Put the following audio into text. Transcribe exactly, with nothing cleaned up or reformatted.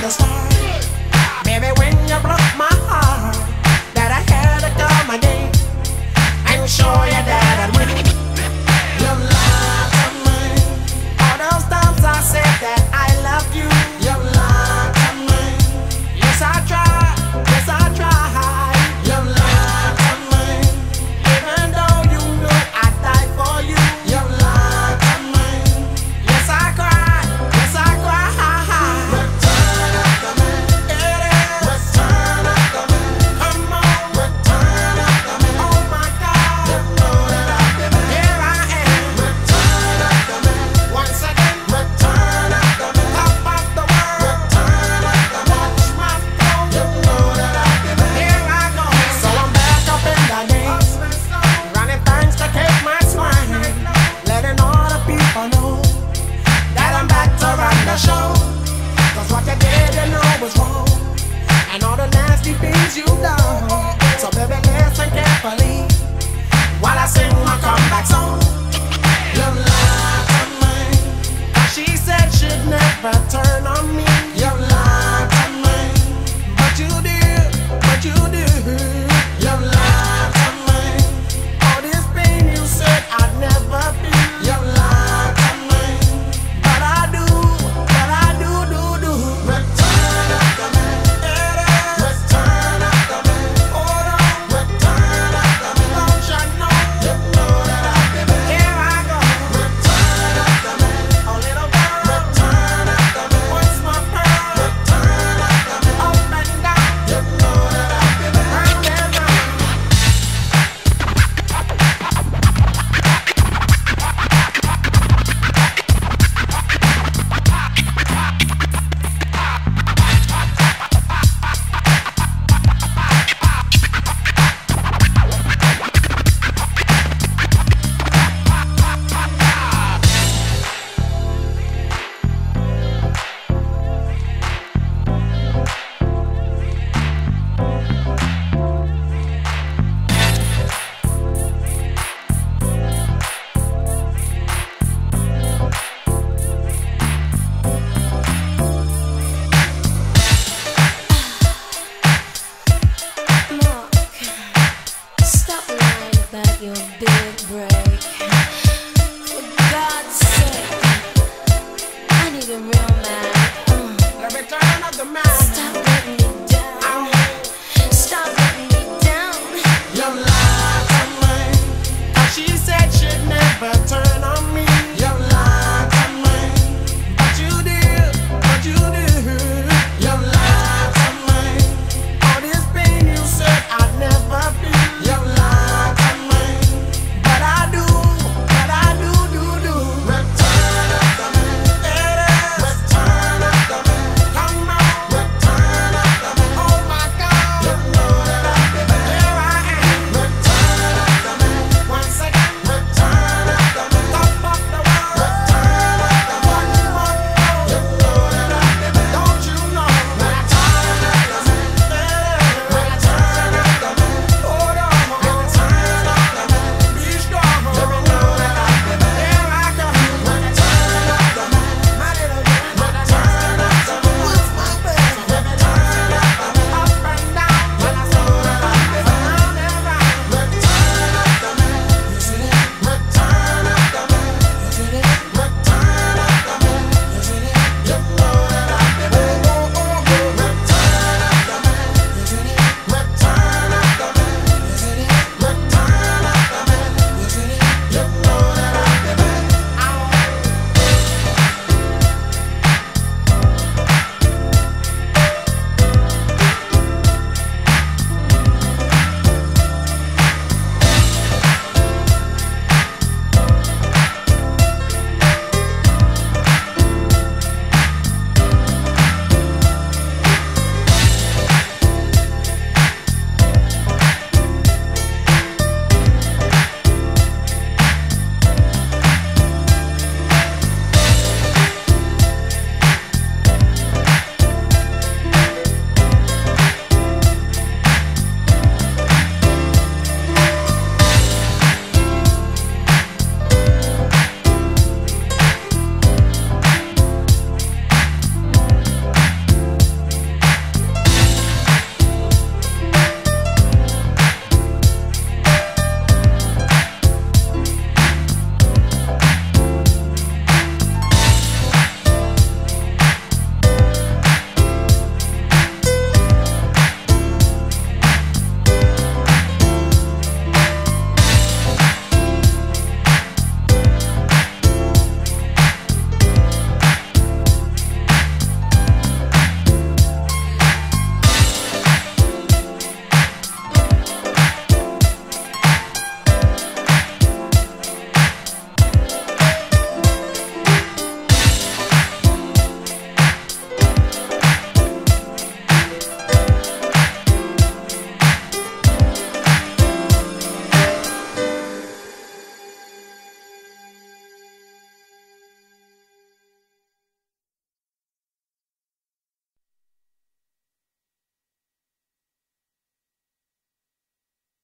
the start. Baby, when you broke my heart, that I had to come again and show you that I'd win. You lied to me. All those times I said that I loved you, you lied to me. Yes, I tried. Yes, I tried. You lied to me. Even though you knew I'd die for you, you lied to me. Yes, I cried. Yes, I cried. Return of the man. It is. Return of the man. Come on. Return of the man. Oh my God. You know that I've been man. Here I am. Return of the man. Once again. Return of the man. Top of the world. Return of the man. Watch my flow. You know that I've been man. Here I go. So I'm back up in the game, running things to keep my swing, letting all the people know that I'm back to run the show. Cause what you did, you know was wrong, and all the nasty things you done. So baby, listen carefully while I sing my comeback song. You lied to me, 'cause she said she'd never turn on me. You lied to me, but you did, but you did. You lied to me, all this pain you said I'd never feel. You lied to me, but I do, but I do, do, do. Return of the man. It is. Return of the man. Hold on. Return of the man. Don't you know? You know that I've been man. Here I go. Return of the man. Oh little girl. Return of the man. What's my pearl? Return of the man. Up and down. You know that I've been man. Round and round. Mark, stop lying about your big break. For God's sake, I need a real man. Uh, The return of the man. stop letting me down. Stop letting me down. You lied to me, 'cause she said she'd never turn